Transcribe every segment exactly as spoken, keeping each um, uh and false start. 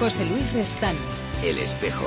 José Luis Restán. El Espejo.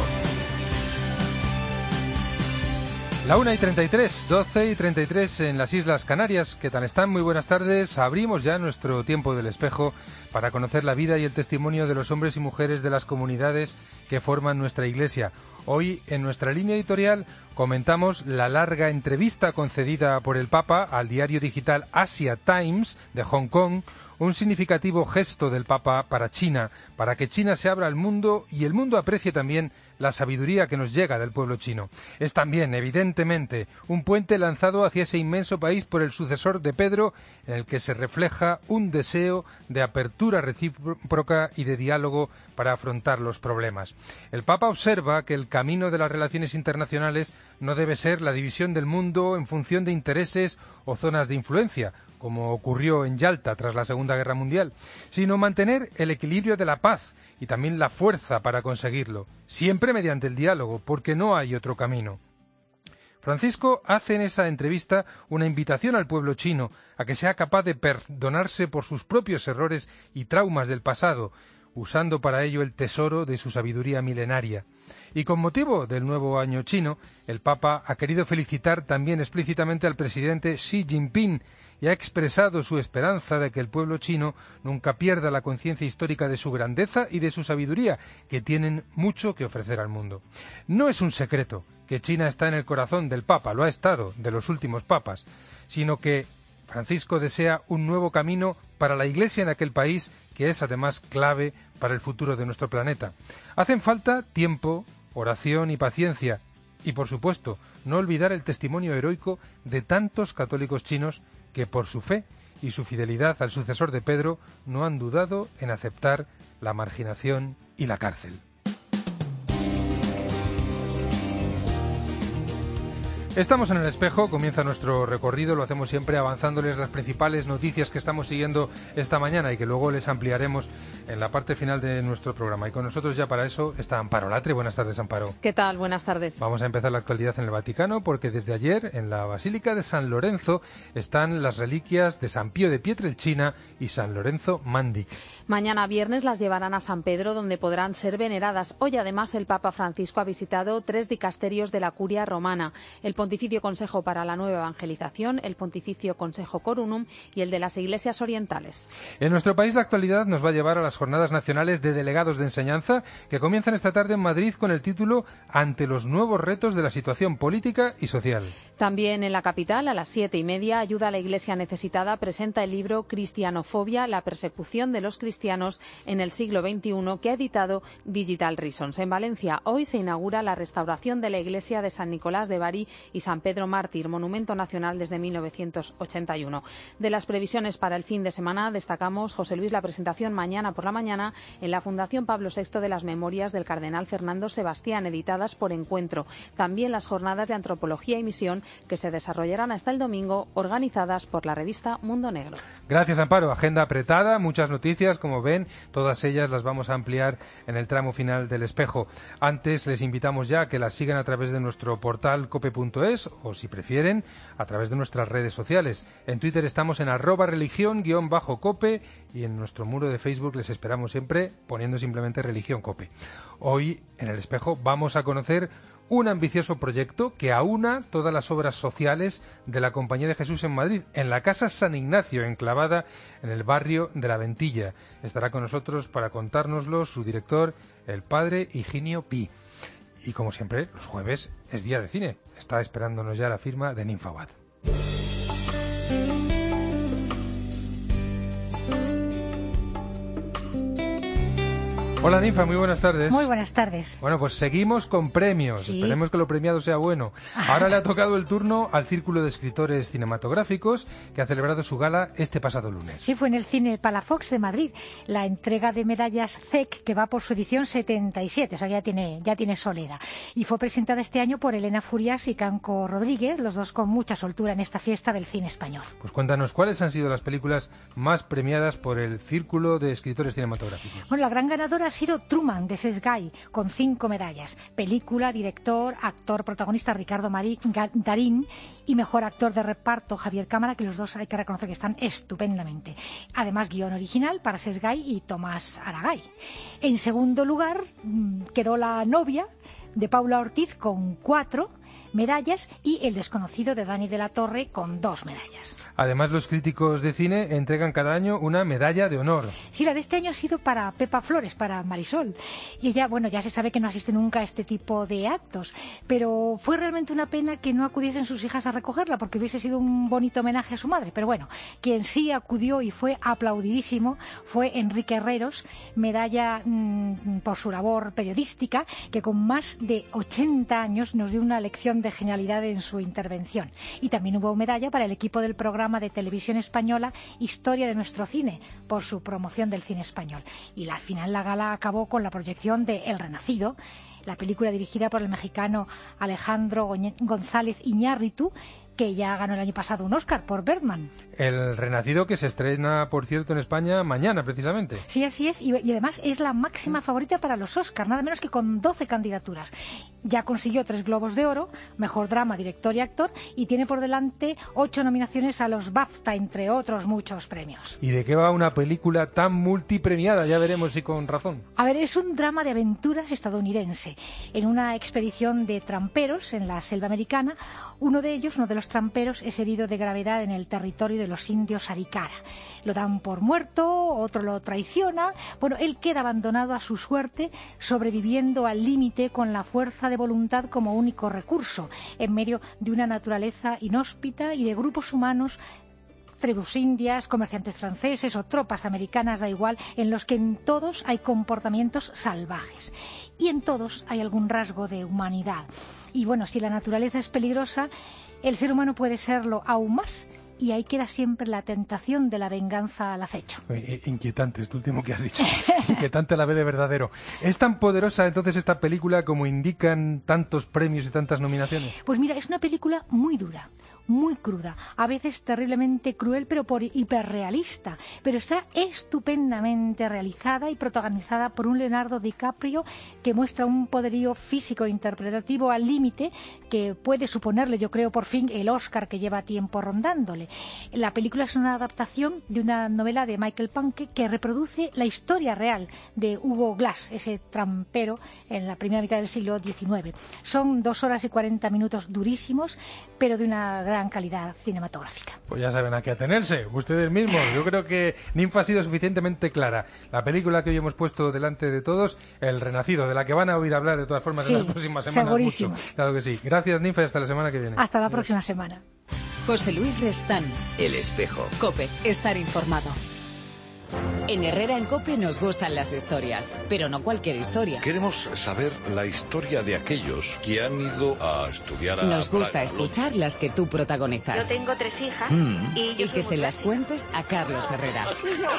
La una y treinta y tres, doce y treinta y tres en las Islas Canarias. ¿Qué tal están? Muy buenas tardes. Abrimos ya nuestro tiempo del espejo para conocer la vida y el testimonio de los hombres y mujeres de las comunidades que forman nuestra Iglesia. Hoy, en nuestra línea editorial, comentamos la larga entrevista concedida por el Papa al diario digital Asia Times de Hong Kong, un significativo gesto del Papa para China, para que China se abra al mundo y el mundo aprecie también la sabiduría que nos llega del pueblo chino. Es también, evidentemente, un puente lanzado hacia ese inmenso país por el sucesor de Pedro, en el que se refleja un deseo de apertura recíproca y de diálogo para afrontar los problemas. El Papa observa que el camino de las relaciones internacionales no debe ser la división del mundo en función de intereses o zonas de influencia, como ocurrió en Yalta tras la Segunda Guerra Mundial, sino mantener el equilibrio de la paz y también la fuerza para conseguirlo, siempre mediante el diálogo, porque no hay otro camino. Francisco hace en esa entrevista una invitación al pueblo chino a que sea capaz de perdonarse por sus propios errores y traumas del pasado, usando para ello el tesoro de su sabiduría milenaria. Y con motivo del nuevo año chino, el Papa ha querido felicitar también explícitamente al presidente Xi Jinping y ha expresado su esperanza de que el pueblo chino nunca pierda la conciencia histórica de su grandeza y de su sabiduría, que tienen mucho que ofrecer al mundo. No es un secreto que China está en el corazón del Papa, lo ha estado de los últimos papas, sino que Francisco desea un nuevo camino para la Iglesia en aquel país, que es además clave para el futuro de nuestro planeta. Hacen falta tiempo, oración y paciencia, y por supuesto, no olvidar el testimonio heroico de tantos católicos chinos que por su fe y su fidelidad al sucesor de Pedro no han dudado en aceptar la marginación y la cárcel. Estamos en el espejo, comienza nuestro recorrido, lo hacemos siempre avanzándoles las principales noticias que estamos siguiendo esta mañana y que luego les ampliaremos en la parte final de nuestro programa. Y con nosotros ya para eso está Amparo Latre. Buenas tardes, Amparo. ¿Qué tal? Buenas tardes. Vamos a empezar la actualidad en el Vaticano porque desde ayer en la Basílica de San Lorenzo están las reliquias de San Pío de Pietrelcina y San Lorenzo Mándic. Mañana viernes las llevarán a San Pedro, donde podrán ser veneradas. Hoy además el Papa Francisco ha visitado tres dicasterios de la Curia Romana: el Pontificio Consejo para la Nueva Evangelización, el Pontificio Consejo Corunum y el de las Iglesias Orientales. En nuestro país la actualidad nos va a llevar a las Jornadas Nacionales de Delegados de Enseñanza, que comienzan esta tarde en Madrid con el título Ante los nuevos retos de la situación política y social. También en la capital, a las siete y media, Ayuda a la Iglesia Necesitada presenta el libro Cristianofobia, la persecución de los cristianos en el siglo veintiuno, que ha editado Digital Reasons. En Valencia, hoy se inaugura la restauración de la iglesia de San Nicolás de Bari y San Pedro Mártir, monumento nacional desde mil novecientos ochenta y uno. De las previsiones para el fin de semana destacamos, José Luis, la presentación mañana por la mañana en la Fundación Pablo sexto de las Memorias del Cardenal Fernando Sebastián, editadas por Encuentro. También las jornadas de Antropología y Misión, que se desarrollarán hasta el domingo, organizadas por la revista Mundo Negro. Gracias, Amparo. Agenda apretada, muchas noticias, como ven, todas ellas las vamos a ampliar en el tramo final del espejo. Antes les invitamos ya a que las sigan a través de nuestro portal cope punto es o, si prefieren, a través de nuestras redes sociales. En Twitter estamos en arroba religión guión bajo cope y en nuestro muro de Facebook les esperamos siempre poniendo simplemente religión cope. Hoy, en el espejo, vamos a conocer un ambicioso proyecto que aúna todas las obras sociales de la Compañía de Jesús en Madrid, en la Casa San Ignacio, enclavada en el barrio de La Ventilla. Estará con nosotros para contárnoslo su director, el padre Higinio Pi. Y como siempre, los jueves es día de cine. Está esperándonos ya la firma de Ninfabat. Hola, Ninfa, muy buenas tardes. Muy buenas tardes. Bueno, pues seguimos con premios. Sí. Esperemos que lo premiado sea bueno. Ahora le ha tocado el turno al Círculo de Escritores Cinematográficos, que ha celebrado su gala este pasado lunes. Sí, fue en el Cine Palafox de Madrid. La entrega de medallas C E C, que va por su edición setenta y siete, o sea, ya tiene, ya tiene solera. Y fue presentada este año por Elena Furias y Canco Rodríguez, los dos con mucha soltura en esta fiesta del cine español. Pues cuéntanos, ¿cuáles han sido las películas más premiadas por el Círculo de Escritores Cinematográficos? Bueno, la gran ganadora ha sido Truman, de Seth Guy, con cinco medallas. Película, director, actor, protagonista Ricardo Marí, Darín, y mejor actor de reparto Javier Cámara, que los dos hay que reconocer que están estupendamente. Además, guión original para Seth Guy y Tomás Aragay. En segundo lugar quedó La novia, de Paula Ortiz, con cuatro medallas, y El desconocido, de Dani de la Torre, con dos medallas. Además, los críticos de cine entregan cada año una medalla de honor. Sí, la de este año ha sido para Pepa Flores, para Marisol. Y ella, bueno, ya se sabe que no asiste nunca a este tipo de actos, pero fue realmente una pena que no acudiesen sus hijas a recogerla, porque hubiese sido un bonito homenaje a su madre. Pero bueno, quien sí acudió y fue aplaudidísimo fue Enrique Herreros, medalla mmm, por su labor periodística, que con más de ochenta años nos dio una lección de genialidad en su intervención. Y también hubo medalla para el equipo del programa de televisión española Historia de nuestro cine, por su promoción del cine español. Y al final la gala acabó con la proyección de El Renacido, la película dirigida por el mexicano Alejandro González Iñárritu, que ya ganó el año pasado un Oscar por Birdman. El Renacido, que se estrena, por cierto, en España mañana, precisamente. Sí, así es, y, y además es la máxima favorita para los Oscars, nada menos que con doce candidaturas. Ya consiguió tres Globos de Oro, mejor drama, director y actor, y tiene por delante ocho nominaciones a los BAFTA, entre otros muchos premios. ¿Y de qué va una película tan multipremiada? Ya veremos si con razón. A ver, es un drama de aventuras estadounidense. En una expedición de tramperos en la selva americana, uno de ellos, uno de los tramperos, es herido de gravedad en el territorio de los indios Arikara. Lo dan por muerto, otro lo traiciona. Bueno, él queda abandonado a su suerte, sobreviviendo al límite con la fuerza de voluntad como único recurso, en medio de una naturaleza inhóspita y de grupos humanos, tribus indias, comerciantes franceses o tropas americanas, da igual, en los que en todos hay comportamientos salvajes y en todos hay algún rasgo de humanidad. Y bueno, si la naturaleza es peligrosa, el ser humano puede serlo aún más, y ahí queda siempre la tentación de la venganza al acecho. Eh, inquietante esto último que has dicho. Inquietante a la vez de verdadero. ¿Es tan poderosa entonces esta película como indican tantos premios y tantas nominaciones? Pues mira, es una película muy dura, muy cruda, a veces terriblemente cruel, pero por hiperrealista, pero está estupendamente realizada y protagonizada por un Leonardo DiCaprio que muestra un poderío físico e interpretativo al límite que puede suponerle, yo creo, por fin el Oscar que lleva tiempo rondándole. La película es una adaptación de una novela de Michael Punke que reproduce la historia real de Hugo Glass, ese trampero en la primera mitad del siglo diecinueve. Son dos horas y cuarenta minutos durísimos, pero de una gran calidad cinematográfica. Pues ya saben a qué atenerse, ustedes mismos. Yo creo que Ninfa ha sido suficientemente clara. La película que hoy hemos puesto delante de todos, El Renacido, de la que van a oír hablar de todas formas sí, en las próximas semanas. Segurísimo. Mucho. Claro que sí. Gracias, Ninfa, y hasta la semana que viene. Hasta la Adiós. próxima semana. José Luis Restán. El Espejo. COPE. Estar informado. En Herrera en COPE nos gustan las historias, pero no cualquier historia. Queremos saber la historia de aquellos que han ido a estudiar a... Nos gusta escuchar las que tú protagonizas. Yo tengo tres hijas Mm. y, yo Y que se las cuentes a Carlos Herrera.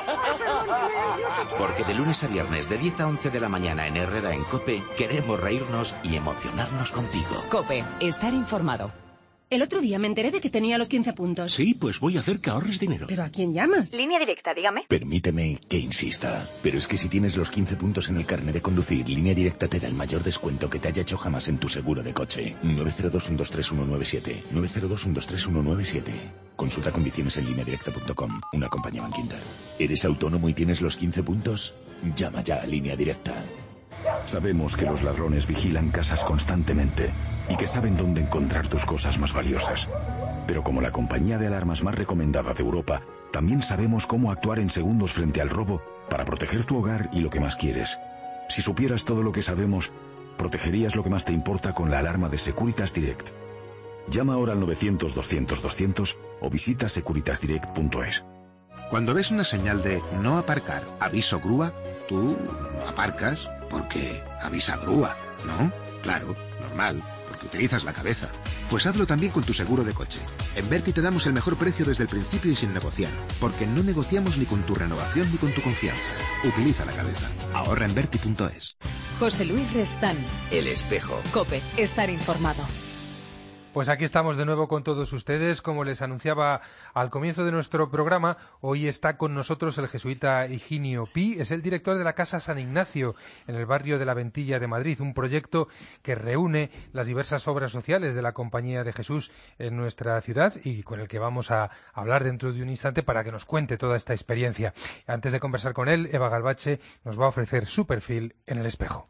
Porque de lunes a viernes de diez a once de la mañana en Herrera en COPE queremos reírnos y emocionarnos contigo. COPE. Estar informado. El otro día me enteré de que tenía los quince puntos. Sí, pues voy a hacer que ahorres dinero. ¿Pero a quién llamas? Línea directa, dígame. Permíteme que insista, pero es que si tienes los quince puntos en el carnet de conducir, Línea Directa te da el mayor descuento que te haya hecho jamás en tu seguro de coche. nueve cero dos, uno dos tres, uno nueve siete. nueve cero dos, uno dos tres, uno nueve siete. Consulta condiciones en línea directa punto com, una compañía Bankinter. ¿Eres autónomo y tienes los quince puntos? Llama ya a Línea Directa. Sabemos que los ladrones vigilan casas constantemente y que saben dónde encontrar tus cosas más valiosas. Pero como la compañía de alarmas más recomendada de Europa, también sabemos cómo actuar en segundos frente al robo para proteger tu hogar y lo que más quieres. Si supieras todo lo que sabemos, protegerías lo que más te importa con la alarma de Securitas Direct. Llama ahora al novecientos, doscientos, doscientos o visita securitas direct punto es. Cuando ves una señal de no aparcar, aviso grúa, tú aparcas porque avisa grúa, ¿no? Claro, normal, porque utilizas la cabeza. Pues hazlo también con tu seguro de coche. En Berti te damos el mejor precio desde el principio y sin negociar, porque no negociamos ni con tu renovación ni con tu confianza. Utiliza la cabeza. Ahorra en Berti punto es. José Luis Restán. El Espejo. COPE. Estar informado. Pues aquí estamos de nuevo con todos ustedes. Como les anunciaba al comienzo de nuestro programa, hoy está con nosotros el jesuita Higinio Pi. Es el director de la Casa San Ignacio en el barrio de la Ventilla de Madrid, un proyecto que reúne las diversas obras sociales de la Compañía de Jesús en nuestra ciudad y con el que vamos a hablar dentro de un instante para que nos cuente toda esta experiencia. Antes de conversar con él, Eva Galvache nos va a ofrecer su perfil en El Espejo.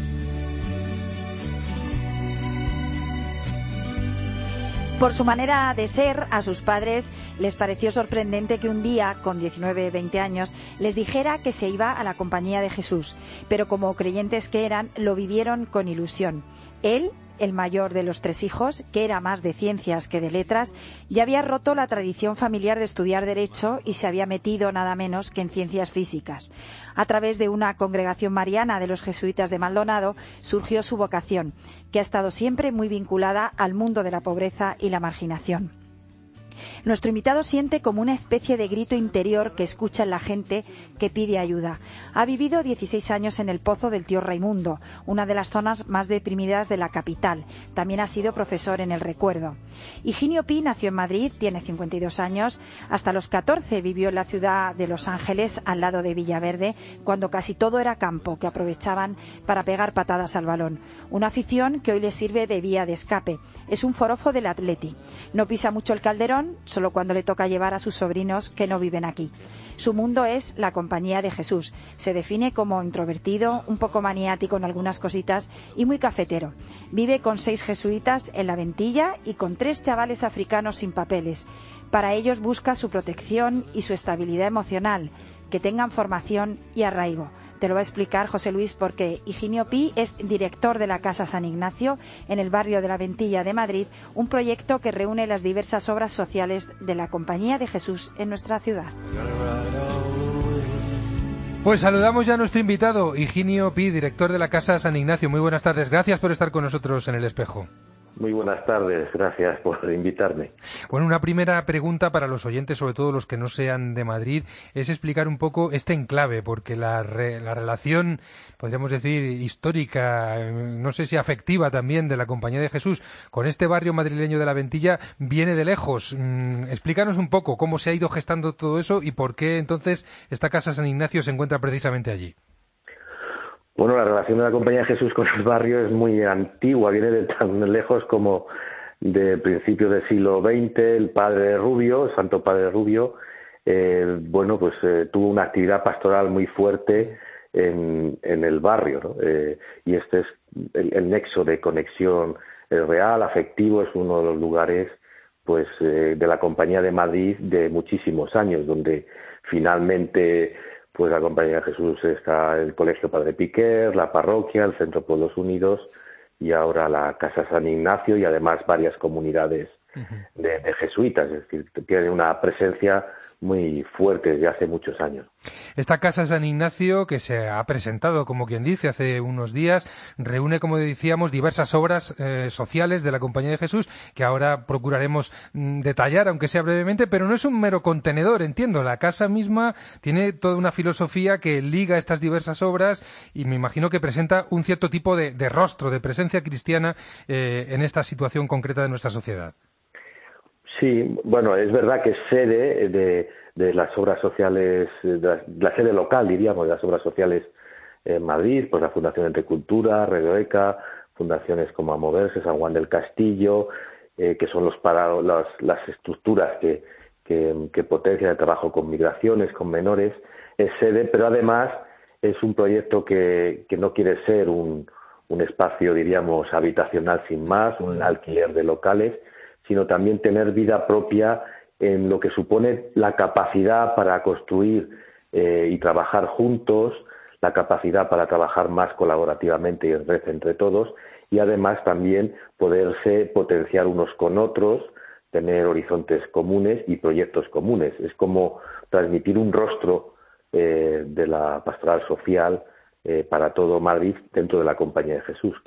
Por su manera de ser, a sus padres les pareció sorprendente que un día, con diecinueve, veinte años, les dijera que se iba a la Compañía de Jesús, pero como creyentes que eran, lo vivieron con ilusión. Él, el mayor de los tres hijos, que era más de ciencias que de letras, ya había roto la tradición familiar de estudiar Derecho y se había metido nada menos que en ciencias físicas. A través de una congregación mariana de los jesuitas de Maldonado surgió su vocación, que ha estado siempre muy vinculada al mundo de la pobreza y la marginación. Nuestro invitado siente como una especie de grito interior que escucha en la gente que pide ayuda. Ha vivido dieciséis años en el Pozo del Tío Raimundo, una de las zonas más deprimidas de la capital. También ha sido profesor en El Recuerdo. Higinio Pi nació en Madrid, tiene cincuenta y dos años. Hasta los catorce vivió en la ciudad de Los Ángeles, al lado de Villaverde, cuando casi todo era campo, que aprovechaban para pegar patadas al balón. Una afición que hoy le sirve de vía de escape. Es un forofo del Atleti. No pisa mucho el Calderón, solo cuando le toca llevar a sus sobrinos que no viven aquí. Su mundo es la Compañía de Jesús. Se define como introvertido, un poco maniático en algunas cositas y muy cafetero. Vive con seis jesuitas en la Ventilla y con tres chavales africanos sin papeles. Para ellos busca su protección y su estabilidad emocional, que tengan formación y arraigo. Te lo va a explicar José Luis porque Higinio Pi es director de la Casa San Ignacio en el barrio de la Ventilla de Madrid, un proyecto que reúne las diversas obras sociales de la Compañía de Jesús en nuestra ciudad. Pues saludamos ya a nuestro invitado, Higinio Pi, director de la Casa San Ignacio. Muy buenas tardes, gracias por estar con nosotros en El Espejo. Muy buenas tardes, gracias por invitarme. Bueno, una primera pregunta para los oyentes, sobre todo los que no sean de Madrid, es explicar un poco este enclave, porque la, re, la relación, podríamos decir, histórica, no sé si afectiva también, de la Compañía de Jesús con este barrio madrileño de la Ventilla viene de lejos. Mm, explícanos un poco cómo se ha ido gestando todo eso y por qué entonces esta Casa San Ignacio se encuentra precisamente allí. Bueno, la relación de la Compañía de Jesús con el barrio es muy antigua, viene de tan lejos como de principios del siglo veinte. El padre Rubio, el Santo Padre Rubio, eh, bueno, pues eh, tuvo una actividad pastoral muy fuerte en, en el barrio, ¿no? Eh, y este es el, el nexo de conexión real, afectivo, es uno de los lugares pues eh, de la Compañía de Madrid de muchísimos años, donde finalmente pues la Compañía de Jesús está el Colegio Padre Piquer, la parroquia, el Centro Pueblos Unidos y ahora la Casa San Ignacio y además varias comunidades uh-huh. de, de jesuitas, es decir, tiene una presencia muy fuerte desde hace muchos años. Esta Casa San Ignacio, que se ha presentado, como quien dice, hace unos días, reúne, como decíamos, diversas obras eh, sociales de la Compañía de Jesús, que ahora procuraremos mm, detallar, aunque sea brevemente, pero no es un mero contenedor, entiendo. La casa misma tiene toda una filosofía que liga estas diversas obras y me imagino que presenta un cierto tipo de, de rostro, de presencia cristiana eh, en esta situación concreta de nuestra sociedad. Sí, bueno, es verdad que es sede de, de las obras sociales, de la, de la sede local, diríamos, de las obras sociales en Madrid, pues la Fundación Entre Cultura, Redoeca, fundaciones como Amoverse, San Juan del Castillo, eh, que son los para, las, las estructuras que, que, que potencian el trabajo con migraciones, con menores, es sede, pero además es un proyecto que, que no quiere ser un, un espacio, diríamos, habitacional sin más, un alquiler de locales, sino también tener vida propia en lo que supone la capacidad para construir eh, y trabajar juntos, la capacidad para trabajar más colaborativamente y en red entre todos, y además también poderse potenciar unos con otros, tener horizontes comunes y proyectos comunes. Es como transmitir un rostro eh, de la pastoral social eh, para todo Madrid dentro de la Compañía de Jesús, claro.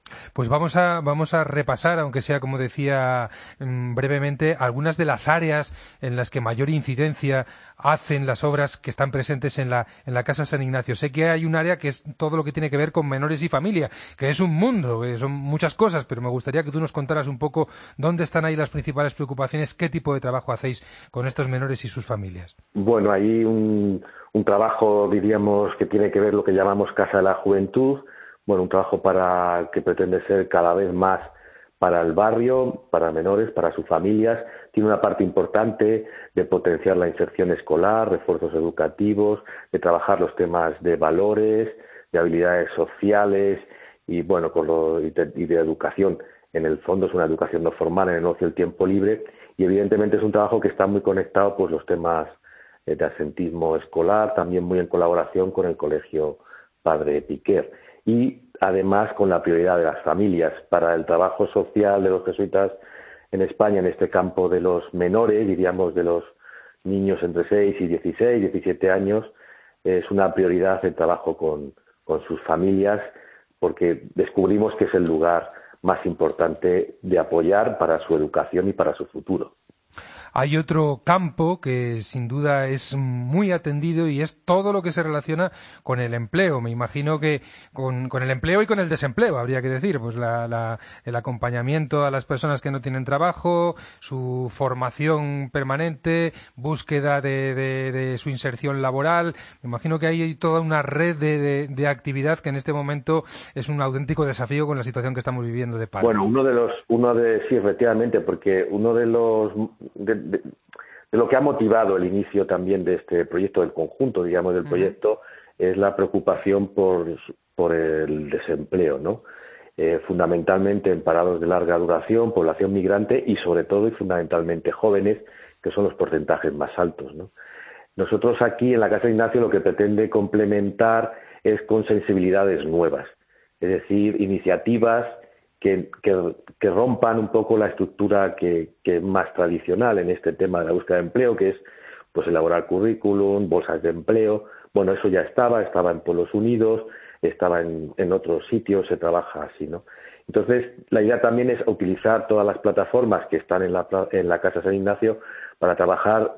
Pues vamos a, vamos a repasar, aunque sea, como decía mmm, brevemente, algunas de las áreas en las que mayor incidencia hacen las obras que están presentes en la, en la Casa San Ignacio. Sé que hay un área que es todo lo que tiene que ver con menores y familia, que es un mundo, que son muchas cosas, pero me gustaría que tú nos contaras un poco dónde están ahí las principales preocupaciones, qué tipo de trabajo hacéis con estos menores y sus familias. Bueno, hay un, un trabajo, diríamos, que tiene que ver lo que llamamos Casa de la Juventud. Bueno, un trabajo para que pretende ser cada vez más para el barrio, para menores, para sus familias. Tiene una parte importante de potenciar la inserción escolar, refuerzos educativos, de trabajar los temas de valores, de habilidades sociales y, bueno, con lo, y, de, y de educación. En el fondo es una educación no formal en el ocio y el tiempo libre y, evidentemente, es un trabajo que está muy conectado pues los temas eh, de asentismo escolar, también muy en colaboración con el Colegio Padre Piquer. Y además con la prioridad de las familias. Para el trabajo social de los jesuitas en España, en este campo de los menores, diríamos de los niños entre seis y dieciséis, diecisiete años, es una prioridad el trabajo con, con sus familias, porque descubrimos que es el lugar más importante de apoyar para su educación y para su futuro. Hay otro campo que sin duda es muy atendido y es todo lo que se relaciona con el empleo. Me imagino que con, con el empleo y con el desempleo, habría que decir, pues la, la, el acompañamiento a las personas que no tienen trabajo, su formación permanente, búsqueda de, de, de su inserción laboral. Me imagino que hay toda una red de, de, de actividad que en este momento es un auténtico desafío con la situación que estamos viviendo de paro. Bueno, uno de los, uno de, sí, efectivamente, porque uno de los de, De, de lo que ha motivado el inicio también de este proyecto, del conjunto, digamos, del proyecto, uh-huh. es la preocupación por, por el desempleo, ¿no? Eh, fundamentalmente en parados de larga duración, población migrante y sobre todo y fundamentalmente jóvenes, que son los porcentajes más altos, ¿no? Nosotros aquí en la Casa de Ignacio lo que pretende complementar es con sensibilidades nuevas, es decir, iniciativas Que, que, que rompan un poco la estructura que, que es más tradicional en este tema de la búsqueda de empleo, que es pues elaborar currículum, bolsas de empleo. Bueno, eso ya estaba, estaba en Pueblos Unidos, estaba en, en otros sitios, se trabaja así, ¿no? Entonces, la idea también es utilizar todas las plataformas que están en la, en la Casa San Ignacio para trabajar,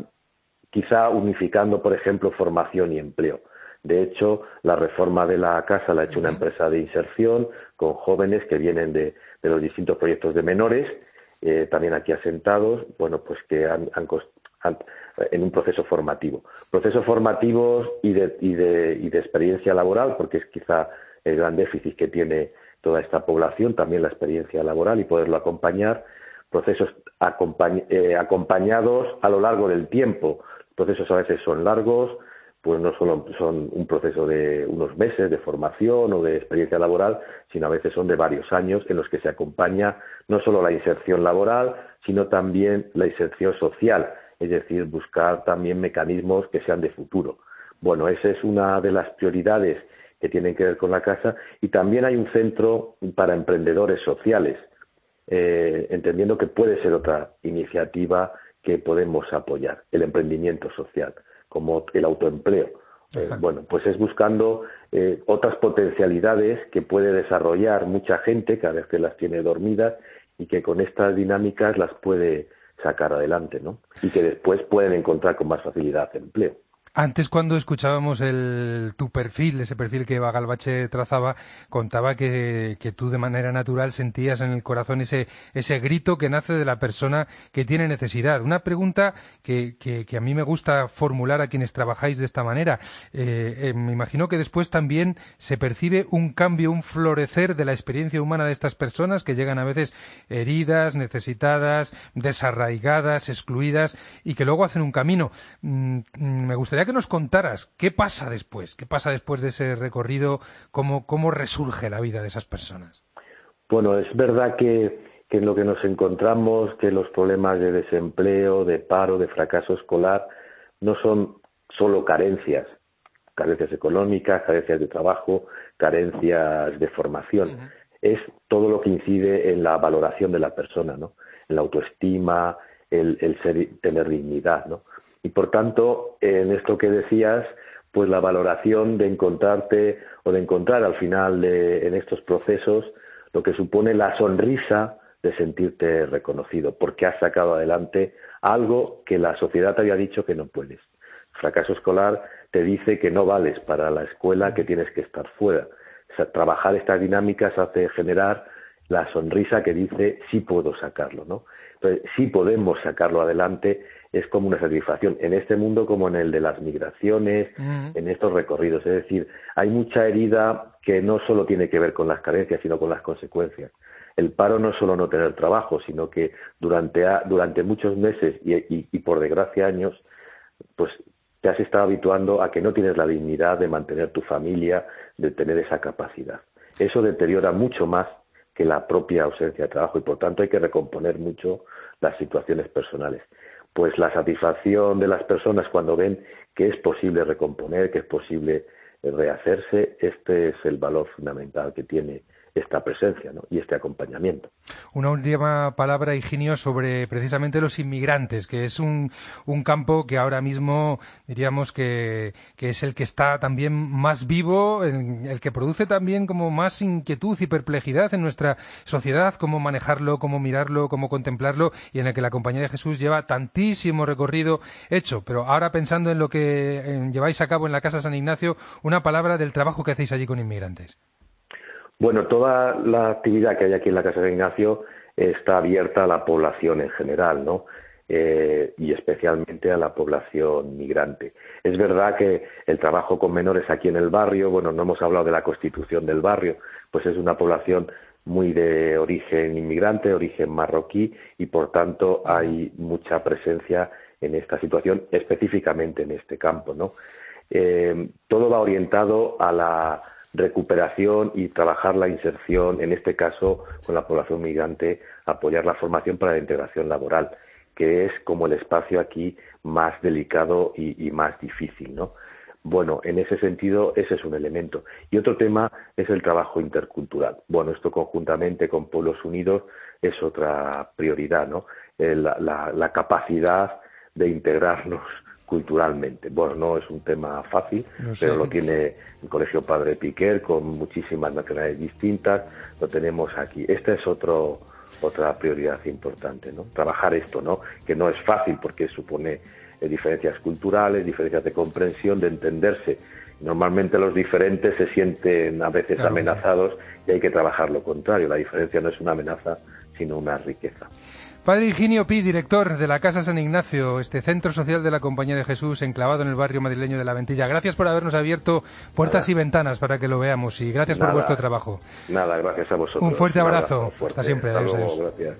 quizá unificando, por ejemplo, formación y empleo. De hecho, la reforma de la casa la ha hecho una empresa de inserción con jóvenes que vienen de, de los distintos proyectos de menores, eh, también aquí asentados, bueno, pues que han, han, han en un proceso formativo. Procesos formativos y de, y, de, y de experiencia laboral, porque es quizá el gran déficit que tiene toda esta población, también la experiencia laboral y poderlo acompañar. Procesos acompañ, eh, acompañados a lo largo del tiempo. Procesos a veces son largos, pues no solo son un proceso de unos meses de formación o de experiencia laboral, sino a veces son de varios años en los que se acompaña no solo la inserción laboral, sino también la inserción social, es decir, buscar también mecanismos que sean de futuro. Bueno, esa es una de las prioridades que tienen que ver con la casa y también hay un centro para emprendedores sociales, eh, entendiendo que puede ser otra iniciativa que podemos apoyar, el emprendimiento social, como el autoempleo. Eh, bueno, pues es buscando eh, otras potencialidades que puede desarrollar mucha gente, que a veces las tiene dormidas, y que con estas dinámicas las puede sacar adelante, ¿no? Y que después pueden encontrar con más facilidad empleo. Antes, cuando escuchábamos el, tu perfil, ese perfil que Eva Galvache trazaba, contaba que, que tú de manera natural sentías en el corazón ese, ese grito que nace de la persona que tiene necesidad. Una pregunta que, que, que a mí me gusta formular a quienes trabajáis de esta manera. Eh, eh, me imagino que después también se percibe un cambio, un florecer de la experiencia humana de estas personas que llegan a veces heridas, necesitadas, desarraigadas, excluidas y que luego hacen un camino. Mm, me gustaría que nos contaras qué pasa después, qué pasa después de ese recorrido, cómo, cómo resurge la vida de esas personas. Bueno, es verdad que, que en lo que nos encontramos, que los problemas de desempleo, de paro, de fracaso escolar, no son solo carencias, carencias económicas, carencias de trabajo, carencias de formación. Uh-huh. Es todo lo que incide en la valoración de la persona, ¿no? En la autoestima, el, el ser, tener dignidad, ¿no? Y por tanto, en esto que decías, pues la valoración de encontrarte o de encontrar al final de, en estos procesos lo que supone la sonrisa de sentirte reconocido, porque has sacado adelante algo que la sociedad te había dicho que no puedes. El fracaso escolar te dice que no vales para la escuela, que tienes que estar fuera. O sea, trabajar estas dinámicas hace generar la sonrisa que dice sí puedo sacarlo, ¿no? Entonces, sí podemos sacarlo adelante, es como una satisfacción en este mundo como en el de las migraciones, mm. en estos recorridos. Es decir, hay mucha herida que no solo tiene que ver con las carencias, sino con las consecuencias. El paro no es solo no tener trabajo, sino que durante, durante muchos meses y, y, y por desgracia años, pues te has estado habituando a que no tienes la dignidad de mantener tu familia, de tener esa capacidad. Eso deteriora mucho más que la propia ausencia de trabajo y por tanto hay que recomponer mucho las situaciones personales. Pues la satisfacción de las personas cuando ven que es posible recomponer, que es posible rehacerse, este es el valor fundamental que tiene esta presencia, ¿no? Y este acompañamiento. Una última palabra, Higinio, sobre precisamente los inmigrantes, que es un, un campo que ahora mismo diríamos que, que es el que está también más vivo, el, el que produce también como más inquietud y perplejidad en nuestra sociedad, cómo manejarlo, cómo mirarlo, cómo contemplarlo, y en el que la Compañía de Jesús lleva tantísimo recorrido hecho. Pero ahora pensando en lo que en, lleváis a cabo en la Casa San Ignacio, una palabra del trabajo que hacéis allí con inmigrantes. Bueno, toda la actividad que hay aquí en la Casa de Ignacio está abierta a la población en general, ¿no? Eh, y especialmente a la población migrante. Es verdad que el trabajo con menores aquí en el barrio, bueno, no hemos hablado de la constitución del barrio, pues es una población muy de origen inmigrante, origen marroquí, y por tanto hay mucha presencia en esta situación, específicamente en este campo, ¿no? Eh, todo va orientado a la recuperación y trabajar la inserción, en este caso con la población migrante, apoyar la formación para la integración laboral, que es como el espacio aquí más delicado y, y más difícil, ¿no? Bueno, en ese sentido, ese es un elemento. Y otro tema es el trabajo intercultural. Bueno, esto conjuntamente con Pueblos Unidos es otra prioridad, ¿no? Eh, la, la, la capacidad de integrarnos culturalmente. Bueno, no es un tema fácil, no sé. Pero lo tiene el Colegio Padre Piquer con muchísimas nacionalidades distintas, lo tenemos aquí. Esta es otro, otra prioridad importante, ¿no? Trabajar esto, ¿no? Que no es fácil porque supone eh, diferencias culturales, diferencias de comprensión, de entenderse. Normalmente los diferentes se sienten a veces claro, amenazados y hay que trabajar lo contrario. La diferencia no es una amenaza, sino una riqueza. Padre Higinio Pi, director de la Casa San Ignacio, este centro social de la Compañía de Jesús enclavado en el barrio madrileño de La Ventilla. Gracias por habernos abierto puertas Nada. y ventanas para que lo veamos y gracias Nada. por vuestro trabajo. Nada, gracias a vosotros. Un fuerte abrazo. Un fuerte. Hasta siempre. Hasta adiós, luego, adiós. Gracias.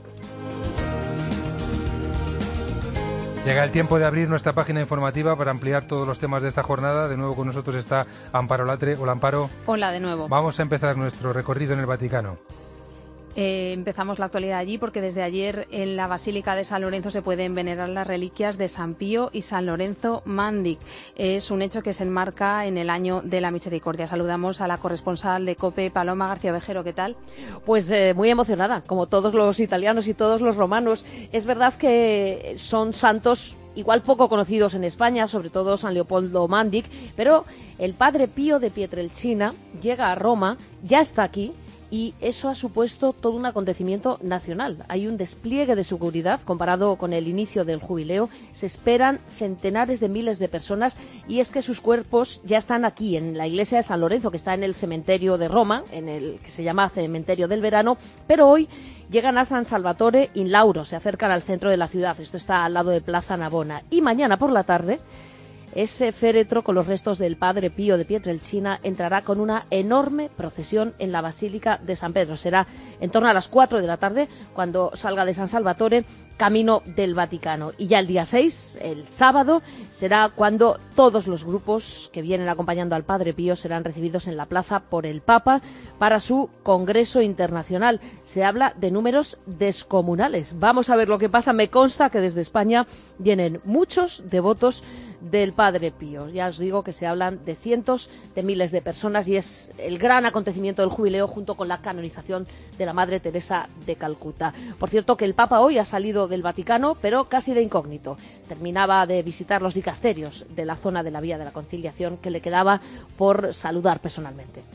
Llega el tiempo de abrir nuestra página informativa para ampliar todos los temas de esta jornada. De nuevo con nosotros está Amparo Latre. Hola, Amparo. Hola de nuevo. Vamos a empezar nuestro recorrido en el Vaticano. Eh, empezamos la actualidad allí porque desde ayer en la Basílica de San Lorenzo se pueden venerar las reliquias de San Pío y San Lorenzo Mándic. Es un hecho que se enmarca en el año de la misericordia. Saludamos a la corresponsal de COPE, Paloma García Ovejero. ¿Qué tal? Pues eh, muy emocionada, como todos los italianos y todos los romanos. Es verdad que son santos igual poco conocidos en España, sobre todo San Leopoldo Mándic, pero el Padre Pío de Pietrelcina llega a Roma, ya está aquí, y eso ha supuesto todo un acontecimiento nacional. Hay un despliegue de seguridad comparado con el inicio del jubileo. Se esperan centenares de miles de personas y es que sus cuerpos ya están aquí en la iglesia de San Lorenzo, que está en el cementerio de Roma, en el que se llama Cementerio del Verano, pero hoy llegan a San Salvatore in Lauro, se acercan al centro de la ciudad. Esto está al lado de Plaza Navona. Y mañana por la tarde ese féretro con los restos del Padre Pío de Pietrelcina entrará con una enorme procesión en la Basílica de San Pedro. Será en torno a las cuatro de la tarde cuando salga de San Salvatore camino del Vaticano. Y ya el día seis, el sábado, será cuando todos los grupos que vienen acompañando al Padre Pío serán recibidos en la plaza por el Papa para su Congreso Internacional. Se habla de números descomunales. Vamos a ver lo que pasa. Me consta que desde España vienen muchos devotos del Padre Pío. Ya os digo que se hablan de cientos de miles de personas y es el gran acontecimiento del jubileo junto con la canonización de la Madre Teresa de Calcuta. Por cierto que el Papa hoy ha salido del Vaticano, pero casi de incógnito. Terminaba de visitar los dicasterios de la zona de la Vía de la Conciliación que le quedaba por saludar personalmente.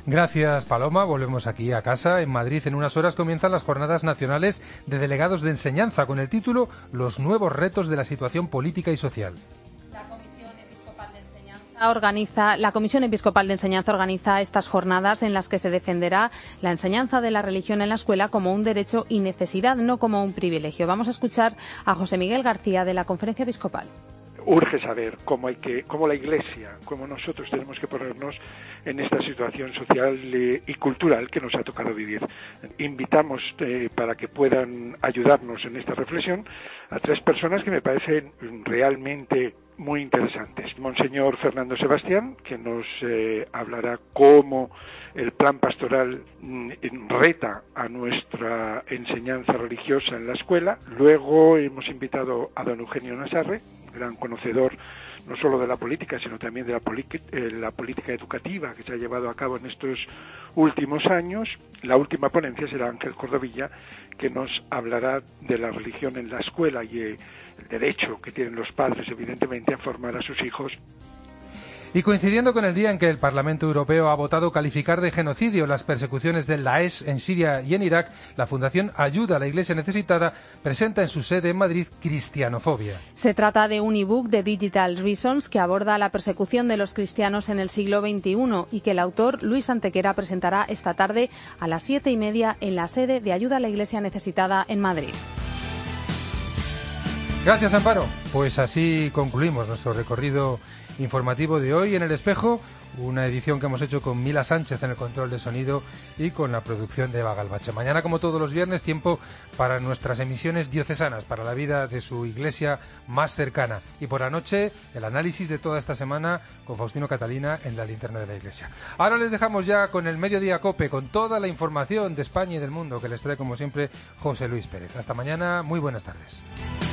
Gracias, Paloma. Volvemos aquí a casa. En Madrid, en unas horas, comienzan las jornadas nacionales de delegados de enseñanza con el título Los nuevos retos de la situación política y social. La Comisión Episcopal de Enseñanza organiza, la Comisión Episcopal de Enseñanza organiza estas jornadas en las que se defenderá la enseñanza de la religión en la escuela como un derecho y necesidad, no como un privilegio. Vamos a escuchar a José Miguel García de la Conferencia Episcopal. Urge saber cómo hay que, cómo la Iglesia, cómo nosotros tenemos que ponernos en esta situación social y cultural que nos ha tocado vivir. Invitamos eh, para que puedan ayudarnos en esta reflexión a tres personas que me parecen realmente muy interesantes. Monseñor Fernando Sebastián, que nos eh, hablará cómo el plan pastoral mm, reta a nuestra enseñanza religiosa en la escuela. Luego hemos invitado a don Eugenio Nasarre, gran conocedor no solo de la política, sino también de la, eh, la política educativa que se ha llevado a cabo en estos últimos años. La última ponencia será Ángel Cordovilla, que nos hablará de la religión en la escuela y eh, el derecho que tienen los padres, evidentemente, a formar a sus hijos. Y coincidiendo con el día en que el Parlamento Europeo ha votado calificar de genocidio las persecuciones del Daesh en Siria y en Irak, la Fundación Ayuda a la Iglesia Necesitada presenta en su sede en Madrid Cristianofobia. Se trata de un ebook de Digital Reasons que aborda la persecución de los cristianos en el siglo veintiuno y que el autor, Luis Antequera, presentará esta tarde a las siete y media en la sede de Ayuda a la Iglesia Necesitada en Madrid. Gracias, Amparo. Pues así concluimos nuestro recorrido informativo de hoy en El Espejo, una edición que hemos hecho con Mila Sánchez en el control de sonido y con la producción de Eva Galvache. Mañana, como todos los viernes, tiempo para nuestras emisiones diocesanas, para la vida de su iglesia más cercana. Y por la noche, el análisis de toda esta semana con Faustino Catalina en la linterna de la iglesia. Ahora les dejamos ya con el Mediodía Cope, con toda la información de España y del mundo que les trae, como siempre, José Luis Pérez. Hasta mañana, muy buenas tardes.